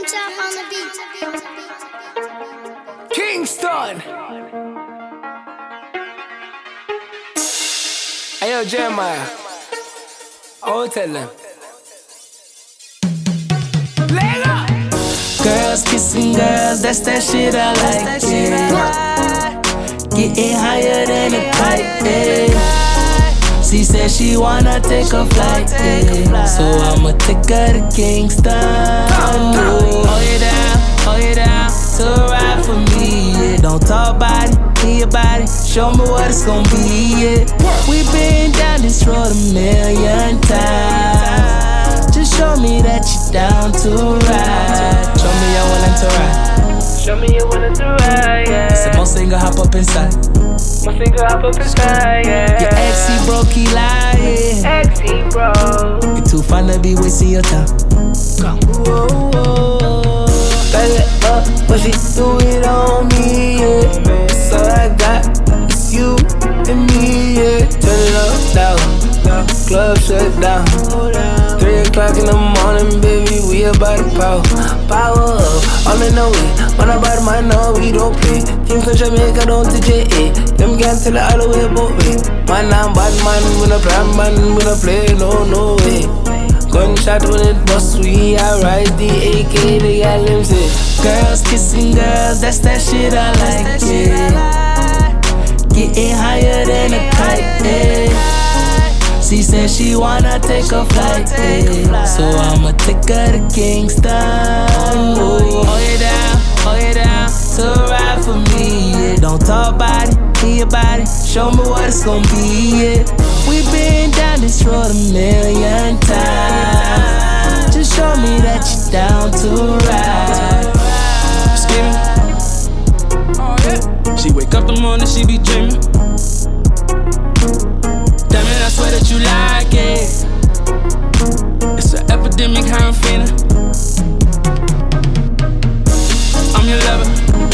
Future on the beat. Kingston. Hey yo, Jeremiah. Oh, tell them. Girls kissing girls, that's that shit I like, yeah. Getting higher than a kite, yeah. She said she wanna take a flight, yeah. So I'ma take her to Kingston. Hold you down, to ride for me, yeah. Don't talk about it, be about it. Show me what it's gon' be, yeah. We been down this road a million times. Just show me that you're down to ride. Show me you're willing to ride. Show me you're willing to ride, yeah. Said most single hop up inside. My finger hop up inside, yeah. Your ex, he broke, he lied, yeah. Ex, he broke. You too fun to be wasting your time. Back it up, but she do it on me, yeah. That's all I got, it's you and me, yeah. Turn it up, down, club shut down. 3 o'clock in the morning, baby, we about to power up, all in the way. Man, about my know we don't play. Teams from Jamaica down to JA. Them can't tell it all the way about me. Man, I'm bad man, we no plan, man, we no play, no way. Gunshot when it bust, we rise the AK, the gal them say. Girls kissing girls, that's that shit I like, yeah. Getting higher than a kite, yeah. She said she wanna take a flight, yeah. So I'ma take her to Kingston. Hold you down, to ride for me, yeah. Don't talk about it, be about it. Show me what it's gon' be, yeah. We been down this road a million times. Just show me that you're down to ride. Oh yeah. She wake up the morning, she be dreaming. Damn it, I swear that you like it. It's an epidemic, how I'm feeling. I'm your lover.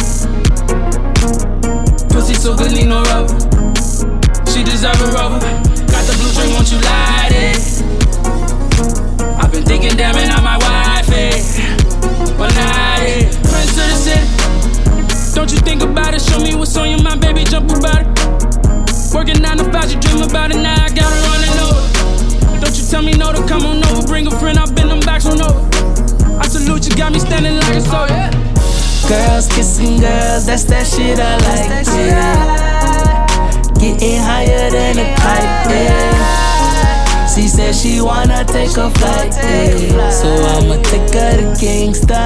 Pussy so good, need no rubber. She deserve a rubber. Got the blue dream, won't you light it? I've been thinking, damn it, I'm my wife, one night, Prince of the city. Don't you think about it? Show me what's on your mind, baby, jump about it. Working 9 to 5, you dream about it, now I gotta run it over. Don't you tell me no to come on over, bring a friend, I've been them backs on over. I salute you, got me standing like a soldier. Girls kissing girls, that's that shit I like, yeah. Getting higher than a kite, yeah. She said she wanna take a flight, yeah. So I'ma take her to Kingston.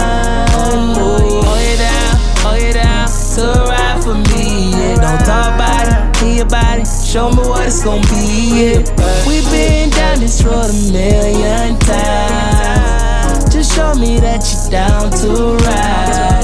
Hold you down, to ride for me, yeah. Don't talk about it, be about it. Show me what it's gon' be, yeah. We been down this road a million times. Just show me that you're down to ride.